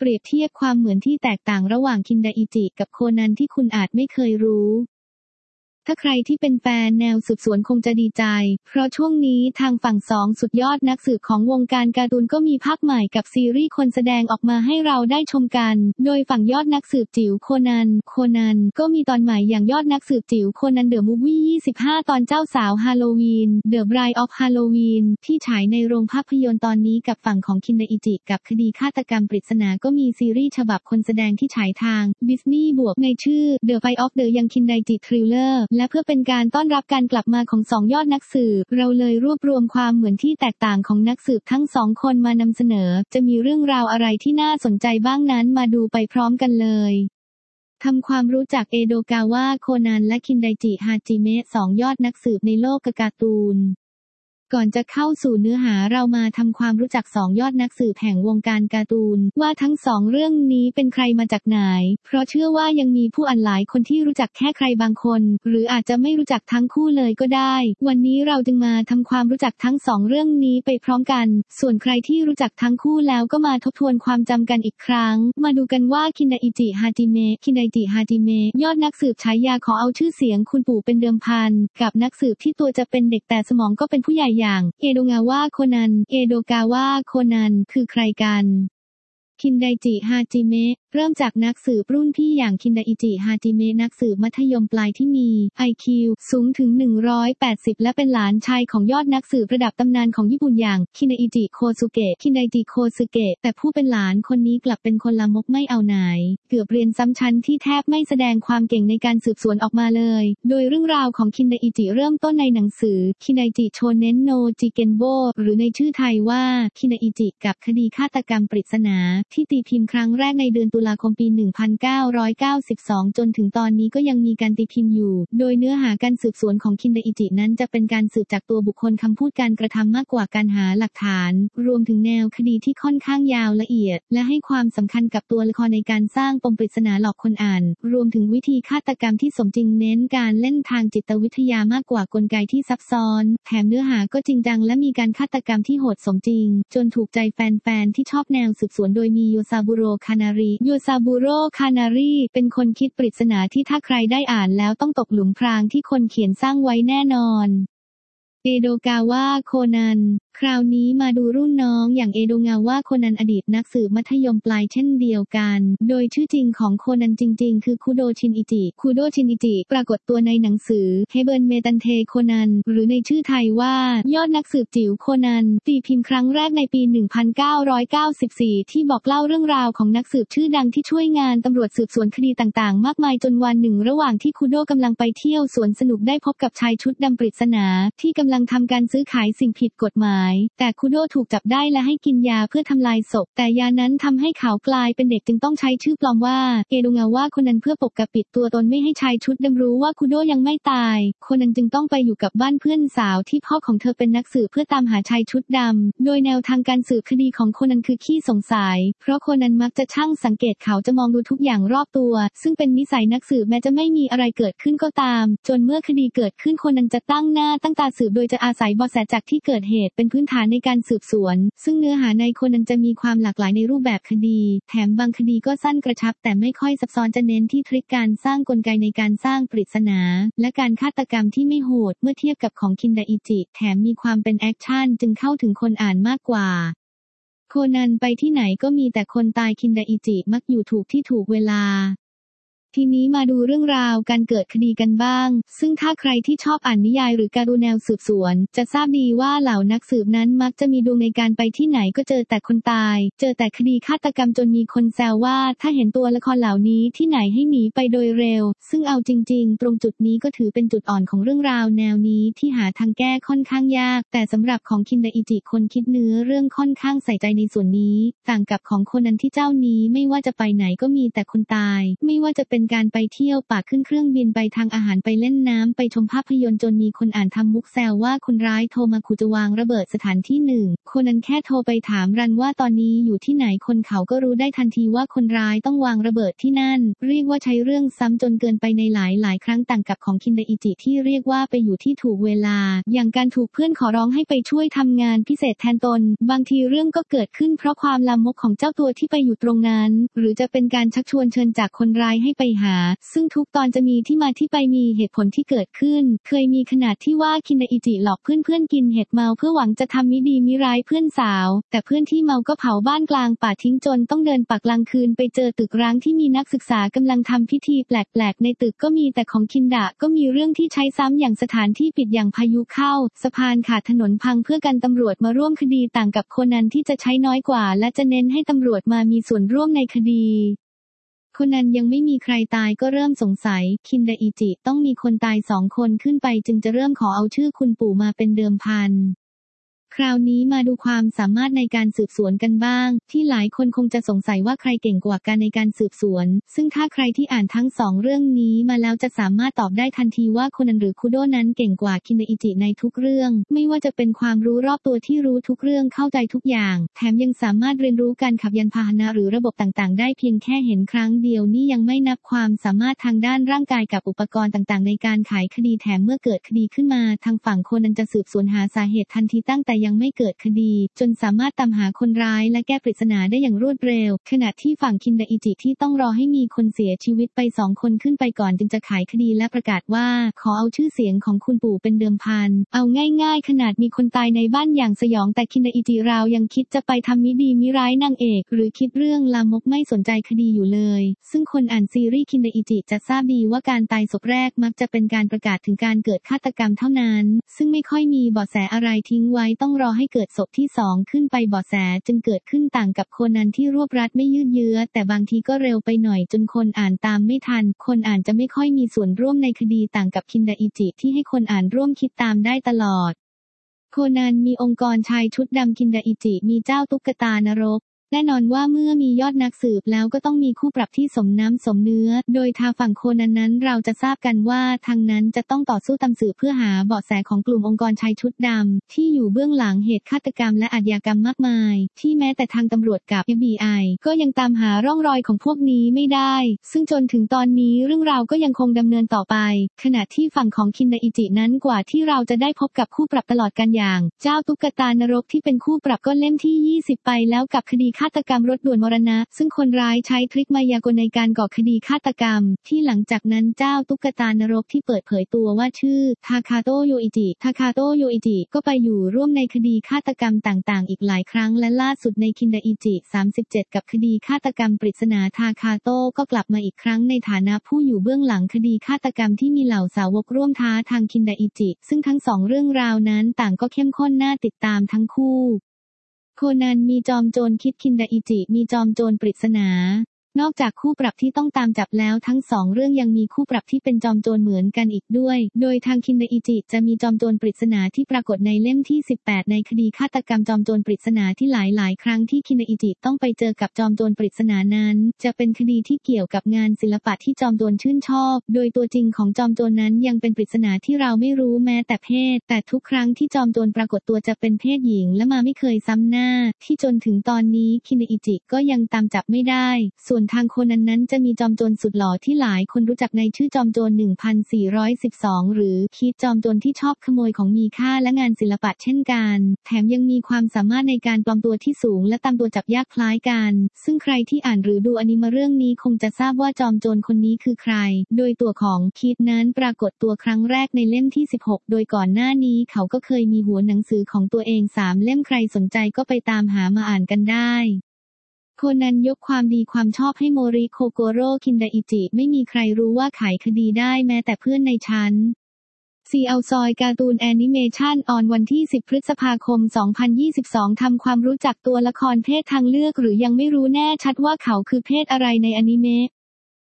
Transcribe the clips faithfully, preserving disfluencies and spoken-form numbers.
เปรียบเทียบความเหมือนที่แตกต่างระหว่างคินไดอิจิกับโคนันที่คุณอาจไม่เคยรู้ถ้าใครที่เป็นแฟนแนวสืบสวนคงจะดีใจเพราะช่วงนี้ทางฝั่งสองสุดยอดนักสืบของวงการการ์ตูนก็มีภาคใหม่กับซีรีส์คนแสดงออกมาให้เราได้ชมกันโดยฝั่งยอดนักสืบจิ๋วโคนันโคนันก็มีตอนใหม่อย่างยอดนักสืบจิ๋วโคนันเดอะมูฟวี่ยี่สิบห้าตอนเจ้าสาวฮาโลวีน The Bride of Halloween ที่ฉายในโรงภาพยนตร์ตอนนี้กับฝั่งของคินไดอิจิกับคดีฆาตกรรมปริศนาก็มีซีรีส์ฉบับคนแสดงที่ฉายทางดิสนีย์บวกในชื่อ The Fight of the Young Kindaichi Thriller และเพื่อเป็นการต้อนรับการกลับมาของสองยอดนักสืบเราเลยรวบรวมความเหมือนที่แตกต่างของนักสืบทั้งสองคนมานำเสนอจะมีเรื่องราวอะไรที่น่าสนใจบ้างนั้นมาดูไปพร้อมกันเลยทำความรู้จักเอโดกาวะโคนันและคินไดจิฮาจิเมะสองยอดนักสืบในโลกการ์ตูนก่อนจะเข้าสู่เนื้อหาเรามาทำความรู้จักสองยอดนักสืบแห่งวงการการ์ตูนว่าทั้งสองเรื่องนี้เป็นใครมาจากไหนเพราะเชื่อว่ายังมีผู้อ่านหลายคนที่รู้จักแค่ใครบางคนหรืออาจจะไม่รู้จักทั้งคู่เลยก็ได้วันนี้เราจึงมาทำความรู้จักทั้งสองเรื่องนี้ไปพร้อมกันส่วนใครที่รู้จักทั้งคู่แล้วก็มาทบทวนความจำกันอีกครั้งมาดูกันว่าคินไดอิจิฮาจิเมะคินไดจิฮาจิเมะยอดนักสืบฉายาขอเอาชื่อเสียงคุณปู่เป็นเดิมพันกับนักสืบที่ตัวจะเป็นเด็กแต่สมองก็เป็นผู้ใหญ่อย่างเอโดงาวะโคนันเอโดกาวะโคนันคือใครกันคินไดจิฮาจิเมะเริ่มจากนักสืบรุ่นพี่อย่างคินไดอิจิฮาจิเมะนักสืบมัธยมปลายที่มี ไอ คิว สูงถึงหนึ่งร้อยแปดสิบและเป็นหลานชายของยอดนักสืบระดับตำนานของญี่ปุ่นอย่างคินไดอิจิโคซุเกะคินไดจิโคซุเกะแต่ผู้เป็นหลานคนนี้กลับเป็นคนละมกไม่เอาไหนเกือบเรียนซ้ำชั้นที่แทบไม่แสดงความเก่งในการสืบสวนออกมาเลยโดยเรื่องราวของคินไดอิจิเริ่มต้นในหนังสือคินไดจิโชเน็นโนจิเกนโบหรือในชื่อไทยว่าคินไดอิจิกับคดีฆาตกรรมปริศนาที่ตีพิมพ์ครั้งแรกในเดือนตุลาคมปีหนึ่งพันเก้าร้อยเก้าสิบสองจนถึงตอนนี้ก็ยังมีการตีพิมพ์อยู่โดยเนื้อหาการสืบสวนของคินไดอิจินั้นจะเป็นการสืบจากตัวบุคคลคำพูดการกระทำมากกว่าการหาหลักฐานรวมถึงแนวคดีที่ค่อนข้างยาวละเอียดและให้ความสำคัญกับตัวละครในการสร้างปมปริศนาหลอกคนอ่านรวมถึงวิธีฆาตกรรมที่สมจริงเน้นการเล่นทางจิตวิทยามากกว่ากลไกที่ซับซ้อนแถมเนื้อหาก็จริงจังและมีการฆาตกรรมที่โหดสมจริงจนถูกใจแฟนๆที่ชอบแนวสืบสวนโดยมีโยซาบุโรคานาริโยซาบุโรคานาริเป็นคนคิดปริศนาที่ถ้าใครได้อ่านแล้วต้องตกหลุมพรางที่คนเขียนสร้างไว้แน่นอนเอโดกาวะโคนันคราวนี้มาดูรุ่นน้องอย่างเอโดงาวะโคนันอดีตนักสืบมัธยมปลายเช่นเดียวกันโดยชื่อจริงของโคนันจริงๆคือคุโดชินอิจิคุโดชินอิจิปรากฏตัวในหนังสือเฮเบิร์นเมตันเทโคนันหรือในชื่อไทยว่ายอดนักสืบจิ๋วโคนันตีพิมพ์ครั้งแรกในปีหนึ่งพันเก้าร้อยเก้าสิบสี่ที่บอกเล่าเรื่องราวของนักสืบชื่อดังที่ช่วยงานตำรวจสืบสวนคดีต่างๆมากมายจนวันหนึ่งระหว่างที่คุโดกำลังไปเที่ยวสวนสนุกได้พบกับชายชุดดำปริศนาที่กำลังทำการซื้อขายสิ่งผิดกฎหมายแต่คุโดถูกจับได้และให้กินยาเพื่อทำลายศพแต่ยานั้นทำให้เขากลายเป็นเด็กจึงต้องใช้ชื่อปลอมว่าเอโดงาวะโคนันเพื่อปกปิดตัวตนไม่ให้ชายชุดดำรู้ว่าคุโดยังไม่ตายโคนันจึงต้องไปอยู่กับบ้านเพื่อนสาวที่พ่อของเธอเป็นนักสืบเพื่อตามหาชายชุดดำโดยแนวทางการสืบคดีของโคนันคือขี้สงสัยเพราะโคนันมักจะช่างสังเกตเขาจะมองดูทุกอย่างรอบตัวซึ่งเป็นนิสัยนักสืบแม้จะไม่มีอะไรเกิดขึ้นก็ตามจนเมื่อคดีเกิดขึ้นโคนันจะตั้งหน้าตั้งตาสืบโดยจะอาศัยเบาะแสจากที่เกิดเหตุเป็นพื้นฐานในการสืบสวนซึ่งเนื้อหาในโคนันจะมีความหลากหลายในรูปแบบคดีแถมบางคดีก็สั้นกระชับแต่ไม่ค่อยซับซ้อนจะเน้นที่ทริคการสร้างกลไกในการสร้างปริศนาและการฆาตกรรมที่ไม่โหดเมื่อเทียบกับของคินไดอิจิแถมมีความเป็นแอคชั่นจึงเข้าถึงคนอ่านมากกว่าโคนันไปที่ไหนก็มีแต่คนตายคินไดอิจิมักอยู่ถูกที่ถูกเวลาทีนี้มาดูเรื่องราวการเกิดคดีกันบ้างซึ่งถ้าใครที่ชอบอ่านนิยายหรือการ์ตูนแนวสืบสวนจะทราบดีว่าเหล่านักสืบนั้นมักจะมีดวงในการไปที่ไหนก็เจอแต่คนตายเจอแต่คดีฆาตกรรมจนมีคนแซวว่าถ้าเห็นตัวละครเหล่านี้ที่ไหนให้หนีไปโดยเร็วซึ่งเอาจริงๆตรงจุดนี้ก็ถือเป็นจุดอ่อนของเรื่องราวแนวนี้ที่หาทางแก้ค่อนข้างยากแต่สำหรับของคินไดอิจิคนคิดเนื้อเรื่องค่อนข้างใส่ใจในส่วนนี้ต่างกับของโคนันที่เจ้านี้ไม่ว่าจะไปไหนก็มีแต่คนตายไม่ว่าจะเป็นเป็นการไปเที่ยวป่าขึ้นเครื่องบินไปทางอาหารไปเล่นน้ำไปชมภาพยนตร์จนมีคนอ่านทำมุกแซวว่าคนร้ายโทรมาขู่จะวางระเบิดสถานที่หนึ่งคนนั้นแค่โทรไปถามรันว่าตอนนี้อยู่ที่ไหนคนเขาก็รู้ได้ทันทีว่าคนร้ายต้องวางระเบิดที่นั่นเรียกว่าใช้เรื่องซ้ำจนเกินไปในหลายหลายครั้งต่างกับของคินไดอิจิที่เรียกว่าไปอยู่ที่ถูกเวลาอย่างการถูกเพื่อนขอร้องให้ไปช่วยทำงานพิเศษแทนตนบางทีเรื่องก็เกิดขึ้นเพราะความลามกของเจ้าตัวที่ไปอยู่ตรงนั้นหรือจะเป็นการชักชวนเชิญจากคนร้ายให้ไปหาซึ่งทุกตอนจะมีที่มาที่ไปมีเหตุผลที่เกิดขึ้นเคยมีขนาดที่ว่าคินไดอิจิหลอกเพื่อนๆกินเห็ดเมาเพื่อหวังจะทำมิดีมิร้ายเพื่อนสาวแต่เพื่อนที่เมาก็เผาบ้านกลางป่าทิ้งจนต้องเดินปักกลางคืนไปเจอตึกร้างที่มีนักศึกษากำลังทำพิธีแปลกๆในตึกก็มีแต่ของคินดะก็มีเรื่องที่ใช้ซ้ำอย่างสถานที่ปิดอย่างพายุเข้าสะพานขาดถนนพังเพื่อกันตำรวจมาร่วมคดีต่างกับโคนันที่จะใช้น้อยกว่าและจะเน้นให้ตำรวจมามีส่วนร่วมในคดีโคนันยังไม่มีใครตายก็เริ่มสงสัยคินไดอิจิต้องมีคนตายสองคนขึ้นไปจึงจะเริ่มขอเอาชื่อคุณปู่มาเป็นเดิมพันคราวนี้มาดูความสามารถในการสืบสวนกันบ้างที่หลายคนคงจะสงสัยว่าใครเก่งกว่ากันในการสืบสวนซึ่งถ้าใครที่อ่านทั้งสองเรื่องนี้มาแล้วจะสามารถตอบได้ทันทีว่าโคนันหรือคุโดะนั้นเก่งกว่าคินไดอิจิในทุกเรื่องไม่ว่าจะเป็นความรู้รอบตัวที่รู้ทุกเรื่องเข้าใจทุกอย่างแถมยังสามารถเรียนรู้การขับยานพาหนะหรือระบบต่างๆได้เพียงแค่เห็นครั้งเดียวนี่ยังไม่นับความสามารถทางด้านร่างกายกับอุปกรณ์ต่างๆในการไขคดีแถมเมื่อเกิดคดีขึ้นมาทางฝั่งโคนันจะสืบสวนหาสาเหตุทันทีตั้งแต่ยังไม่เกิดคดีจนสามารถตามหาคนร้ายและแก้ปริศนาได้อย่างรวดเร็วขณะที่ฝั่งคินไดอิจิที่ต้องรอให้มีคนเสียชีวิตไปสองคนขึ้นไปก่อนจึงจะไขคดีและประกาศว่าขอเอาชื่อเสียงของคุณปู่เป็นเดิมพันเอาง่ายๆขนาดมีคนตายในบ้านอย่างสยองแต่คินไดอิจิเรายังคิดจะไปทำมิดีมิร้ายนางเอกหรือคิดเรื่องลามกไม่สนใจคดีอยู่เลยซึ่งคนอ่านซีรีส์คินไดอิจิจะทราบดีว่าการตายศพแรกมักจะเป็นการประกาศถึงการเกิดฆาตกรรมเท่านั้นซึ่งไม่ค่อยมีเบาะแสอะไรทิ้งไว้ต้องรอให้เกิดศพที่สองขึ้นไปเบาะแสจึงเกิดขึ้นต่างกับโคนันที่รวบรัดไม่ยืดเยื้อแต่บางทีก็เร็วไปหน่อยจนคนอ่านตามไม่ทันคนอ่านจะไม่ค่อยมีส่วนร่วมในคดีต่างกับคินไดอิจิที่ให้คนอ่านร่วมคิดตามได้ตลอดโคนันมีองค์กรชายชุดดำคินไดอิจิมีเจ้าตุ๊กตานรกแน่นอนว่าเมื่อมียอดนักสืบแล้วก็ต้องมีคู่ปรับที่สมน้ำสมเนื้อโดยทางฝั่งโคนันนั้นเราจะทราบกันว่าทางนั้นจะต้องต่อสู้ตามสืบเพื่อหาเบาะแสของกลุ่มองค์กรชายชุดดำที่อยู่เบื้องหลังเหตุฆาตกรรมและอาชญากรรมมากมายที่แม้แต่ทางตำรวจกับ เอฟ บี ไอ ก็ยังตามหาร่องรอยของพวกนี้ไม่ได้ซึ่งจนถึงตอนนี้เรื่องราวก็ยังคงดำเนินต่อไปขณะที่ฝั่งของคินไดอิจินั้นกว่าที่เราจะได้พบกับคู่ปรับตลอดกันอย่างเจ้าตุ๊กตานรกที่เป็นคู่ปรับก็เล่มที่ยี่สิบไปแล้วกับคดีฆาตกรรมรถด่วนมรณะซึ่งคนร้ายใช้ทริคมายากลในการก่อคดีฆาตกรรมที่หลังจากนั้นเจ้าตุ๊กตานรกที่เปิดเผยตัวว่าชื่อทาคาโตะโยอิจิทาคาโตะโยอิจิก็ไปอยู่ร่วมในคดีฆาตกรรมต่างๆอีกหลายครั้งและล่าสุดในคินไดอิจิสามสิบเจ็ดกับคดีฆาตกรรมปริศนาทาคาโตะก็กลับมาอีกครั้งในฐานะผู้อยู่เบื้องหลังคดีฆาตกรรมที่มีเหล่าสาวกร่วมท้าทางคินไดอิจิซึ่งทั้งสองเรื่องราวนั้นต่างก็เข้มข้นน่าติดตามทั้งคู่โคนันมีจอมโจรคิดคินไดอิจิมีจอมโจรปริศนานอกจากคู่ปรับที่ต้องตามจับแล้วทั้งสองเรื่องยังมีคู่ปรับที่เป็นจอมโจรเหมือนกันอีกด้วยโดยทางคินไดอิจิจะมีจอมโจรปริศนาที่ปรากฏในเล่มที่สิบแปดในคดีฆาตกรรมจอมโจรปริศนาที่หลายๆครั้งที่คินไดอิจิต้องไปเจอกับจอมโจรปริศนานั้นจะเป็นคดีที่เกี่ยวกับงานศิลปะที่จอมโจรชื่นชอบโดยตัวจริงของจอมโจรนั้นยังเป็นปริศนาที่เราไม่รู้แม้แต่เพศแต่ทุกครั้งที่จอมโจรปรากฏตัวจะเป็นเพศหญิงและมาไม่เคยซ้ำหน้าที่จนถึงตอนนี้คินไดอิจิก็ยังตามจับไม่ได้ส่วนทางโคนันนั้นจะมีจอมโจรสุดหล่อที่หลายคนรู้จักในชื่อจอมโจร หนึ่งพันสี่ร้อยสิบสอง หรือคิดจอมโจรที่ชอบขโมยของมีค่าและงานศิลปะเช่นกันแถมยังมีความสามารถในการปลอมตัวที่สูงและตามตัวจับยากคล้ายกันซึ่งใครที่อ่านหรือดูอนิเมะเรื่องนี้คงจะทราบว่าจอมโจรคนนี้คือใครโดยตัวของคิดนั้นปรากฏตัวครั้งแรกในเล่มที่สิบหกโดยก่อนหน้านี้เขาก็เคยมีหัวหนังสือของตัวเองสามเล่มใครสนใจก็ไปตามหามาอ่านกันได้โคนันยกความดีความชอบให้โมริโคโกโร่คินไดอิจิไม่มีใครรู้ว่าไขคดีได้แม้แต่เพื่อนในชั้นซีเอาซอยการ์ตูนแอนิเมชันออนวันที่สิบพฤษภาคมสองพันยี่สิบสองทำความรู้จักตัวละครเพศทางเลือกหรือยังไม่รู้แน่ชัดว่าเขาคือเพศอะไรในอนิเมะ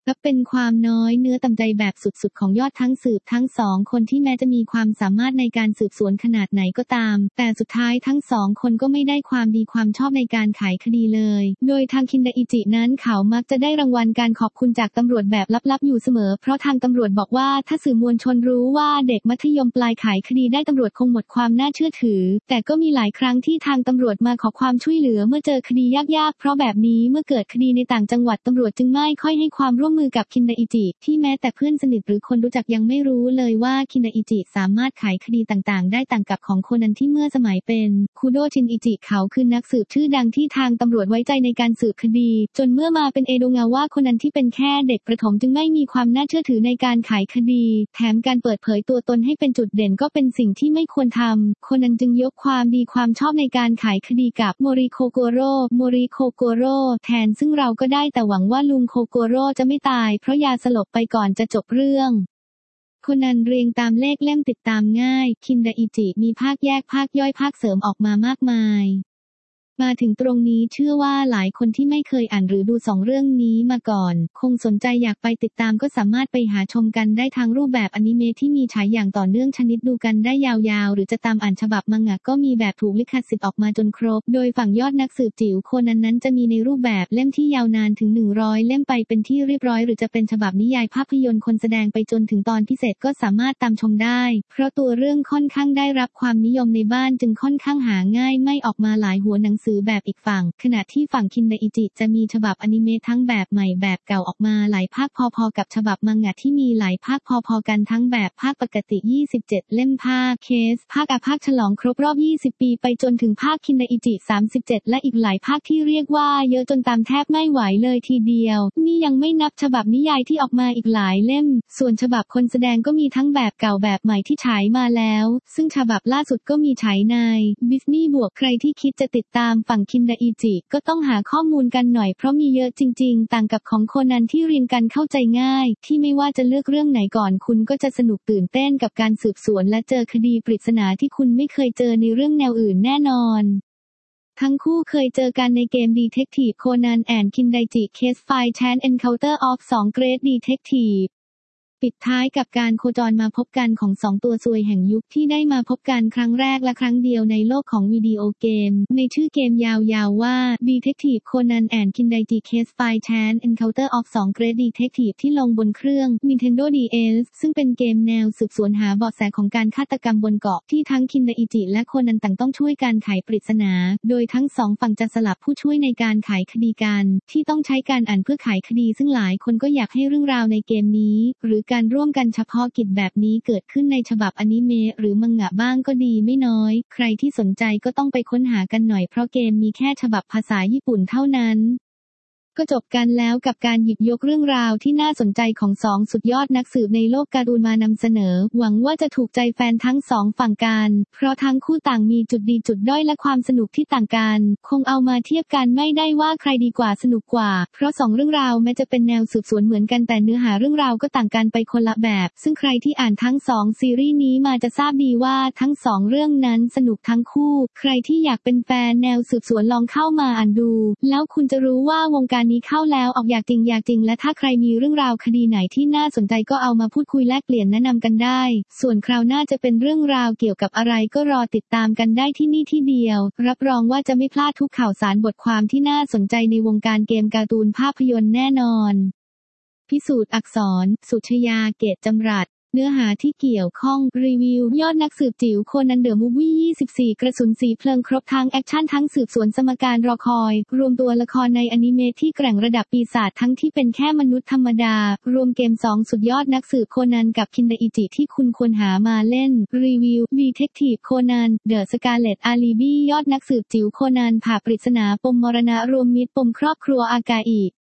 นับเป็นความน้อยเนื้อต่ำใจแบบสุดๆของยอดทั้งสืบทั้งสองคนที่แม้จะมีความสามารถในการสืบสวนขนาดไหนก็ตามแต่สุดท้ายทั้งสองคนก็ไม่ได้ความดีความชอบในการไขคดีเลยโดยทางคินไดอิจินั้นเขามักจะได้รางวัลการขอบคุณจากตำรวจแบบลับๆอยู่เสมอเพราะทางตำรวจบอกว่าถ้าสื่อมวลชนรู้ว่าเด็กมัธยมปลายไขคดีได้ตำรวจคงหมดความน่าเชื่อถือแต่ก็มีหลายครั้งที่ทางตำรวจมาขอความช่วยเหลือเมื่อเจอคดียากๆเพราะแบบนี้เมื่อเกิดคดีในต่างจังหวัดตำรวจจึงไม่ค่อยให้ความร่วมมือกับคินไดอิจิที่แม้แต่เพื่อนสนิทหรือคนรู้จักยังไม่รู้เลยว่าคินไดอิจิสามารถไขคดีต่างๆได้ต่างกับของโคนันที่เมื่อสมัยเป็นคุโดชินอิจิเขาคือนักสืบชื่อดังที่ทางตำรวจไว้ใจในการสืบคดีจนเมื่อมาเป็นเอโดงาวะโคนันที่เป็นแค่เด็กประถมจึงไม่มีความน่าเชื่อถือในการไขคดีแถมการเปิดเผยตัวตนให้เป็นจุดเด่นก็เป็นสิ่งที่ไม่ควรทำโคนันจึงยกความดีความชอบในการไขคดีกับโมริโคโกโร่โมริโคโกโร่แทนซึ่งเราก็ได้แต่หวังว่าลุงโคโกโร่จะไม่ตายเพราะยาสลบไปก่อนจะจบเรื่องโคนันเรียงตามเลขเล่มติดตามง่ายคินไดอิจิมีภาคแยกภาคย่อยภาคเสริมออกมามากมายมาถึงตรงนี้เชื่อว่าหลายคนที่ไม่เคยอ่านหรือดูสองเรื่องนี้มาก่อนคงสนใจอยากไปติดตามก็สามารถไปหาชมกันได้ทางรูปแบบอนิเมะที่มีฉายอย่างต่อเนื่องชนิดดูกันได้ยาวๆหรือจะตามอ่านฉบับมังงะก็มีแบบถูกลิขสิทธิ์ออกมาจนครบโดยฝั่งยอดนักสืบจิ๋วโคนันนั้นจะมีในรูปแบบเล่มที่ยาวนานถึงหนึ่งร้อยเล่มไปเป็นที่เรียบร้อยหรือจะเป็นฉบับนิยายภาพยนตร์คนแสดงไปจนถึงตอนพิเศษก็สามารถตามชมได้เพราะตัวเรื่องค่อนข้างได้รับความนิยมในบ้านจึงค่อนข้างหาง่ายไม่ออกมาหลายหัวหนังสือแบบอีกฝั่งขณะที่ฝั่งคินไดอิจิจะมีฉบับอนิเมะทั้งแบบใหม่แบบเก่าออกมาหลายภาคพอๆกับฉบับมังงะที่มีหลายภาคพอๆกันทั้งแบบภาคปกติยี่สิบเจ็ดเล่มภาคเคสภาคอาภาคฉลองครบรอบยี่สิบปีไปจนถึงภาคคินไดอิจิสามสิบเจ็ดและอีกหลายภาคที่เรียกว่าเยอะจนตามแทบไม่ไหวเลยทีเดียวนี่ยังไม่นับฉบับนิยายที่ออกมาอีกหลายเล่มส่วนฉบับคนแสดงก็มีทั้งแบบเก่าแบบใหม่ที่ฉายมาแล้วซึ่งฉบับล่าสุดก็มีฉายในดิสนีย์บวกใครที่คิดจะติดตามฝั่งคินไดอิจิก็ต้องหาข้อมูลกันหน่อยเพราะมีเยอะจริงๆต่างกับของโคนันที่เรียงกันเข้าใจง่ายที่ไม่ว่าจะเลือกเรื่องไหนก่อนคุณก็จะสนุกตื่นเต้นกับการสืบสวนและเจอคดีปริศนาที่คุณไม่เคยเจอในเรื่องแนวอื่นแน่นอนทั้งคู่เคยเจอกันในเกม Detective Conan and Kindaichi Case File Chan Encounter of สอง Great Detectiveปิดท้ายกับการโคจรมาพบกันของสองตัวซวยแห่งยุคที่ได้มาพบกันครั้งแรกและครั้งเดียวในโลกของวิดีโอเกมในชื่อเกมยาวๆว่า Detective Conan and Kindaichi Case File Chan Encounter of สอง Great Detective ที่ลงบนเครื่อง Nintendo ดี เอส ซึ่งเป็นเกมแนวสืบสวนหาเบาะแสของการฆาตกรรมบนเกาะที่ทั้งคินไดอิจิและโคนันต่างต้องช่วยการไขปริศนาโดยทั้งสองฝั่งจะสลับผู้ช่วยในการไขคดีกันที่ต้องใช้การอ่านเพื่อไขคดีซึ่งหลายคนก็อยากให้เรื่องราวในเกมนี้หรือการร่วมกันเฉพาะกิจแบบนี้เกิดขึ้นในฉบับอนิเมะหรือมังงะบ้างก็ดีไม่น้อยใครที่สนใจก็ต้องไปค้นหากันหน่อยเพราะเกมมีแค่ฉบับภาษาญี่ปุ่นเท่านั้นก็จบกันแล้วกับการหยิบยกเรื่องราวที่น่าสนใจของสองสุดยอดนักสืบในโลกการ์ตูนมานำเสนอหวังว่าจะถูกใจแฟนทั้งสองฝั่งกันเพราะทั้งคู่ต่างมีจุดดีจุดด้อยและความสนุกที่ต่างกันคงเอามาเทียบกันไม่ได้ว่าใครดีกว่าสนุกกว่าเพราะสองเรื่องราวแม้จะเป็นแนวสืบสวนเหมือนกันแต่เนื้อหาเรื่องราวก็ต่างกันไปคนละแบบซึ่งใครที่อ่านทั้งสองซีรีส์นี้มาจะทราบดีว่าทั้งสองเรื่องนั้นสนุกทั้งคู่ใครที่อยากเป็นแฟนแนวสืบสวนลองเข้ามาอ่านดูแล้วคุณจะรู้ว่าวงการนี้เข้าแล้วออกอยากจริงอยากจริงและถ้าใครมีเรื่องราวคดีไหนที่น่าสนใจก็เอามาพูดคุยแลกเปลี่ยนแนะนำกันได้ส่วนคราวหน้าจะเป็นเรื่องราวเกี่ยวกับอะไรก็รอติดตามกันได้ที่นี่ที่เดียวรับรองว่าจะไม่พลาดทุกข่าวสารบทความที่น่าสนใจในวงการเกมการ์ตูนภาพยนตร์แน่นอนพิสูจน์อักษรสุชยาเกตจำรัดเนื้อหาที่เกี่ยวข้องรีวิวยอดนักสืบจิ๋วโคนันเดอะมูฟวี่ยี่สิบสี่กระสุนสีเพลิงครบทั้งแอคชั่นทั้งสืบสวนสมการรอคอยรวมตัวละครในอนิเมะที่แกร่งระดับปีศาจทั้งที่เป็นแค่มนุษย์ธรรมดารวมเกมสองสุดยอดนักสืบโคนันกับคินไดอิจิที่คุณควรหามาเล่นรีวิว Detective Conan The Scarlet Alibi ยอดนักสืบจิ๋วโคนันผ่าปริศนาปมมรณะรวมมิตรปมครอบครัวอากาอิ